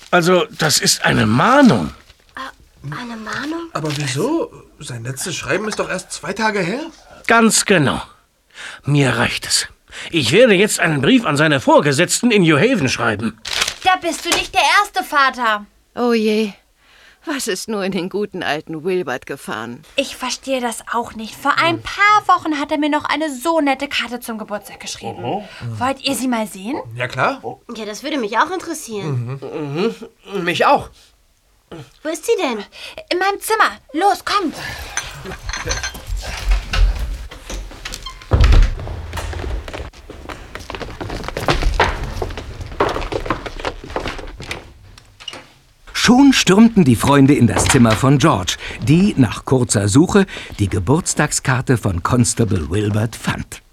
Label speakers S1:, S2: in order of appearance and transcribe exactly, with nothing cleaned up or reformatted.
S1: Also, das ist eine Mahnung.
S2: Äh, eine Mahnung?
S3: Aber wieso? Sein letztes Schreiben ist doch erst zwei Tage her.
S1: Ganz genau. Mir reicht es. Ich werde jetzt einen Brief an seine Vorgesetzten in New Haven schreiben.
S4: Da bist du nicht der erste, Vater.
S5: Oh je. Was ist nur in den guten alten Wilbert gefahren?
S4: Ich verstehe das auch nicht. Vor ein paar Wochen hat er mir noch eine so nette Karte zum Geburtstag geschrieben. Oh. Wollt ihr sie mal sehen?
S3: Ja, klar.
S2: Ja, das würde mich auch interessieren.
S1: Mhm. Mhm. Mich auch.
S2: Wo ist sie denn?
S4: In meinem Zimmer. Los, kommt.
S6: Schon stürmten die Freunde in das Zimmer von George, die nach kurzer Suche die Geburtstagskarte von Constable Wilbert fand.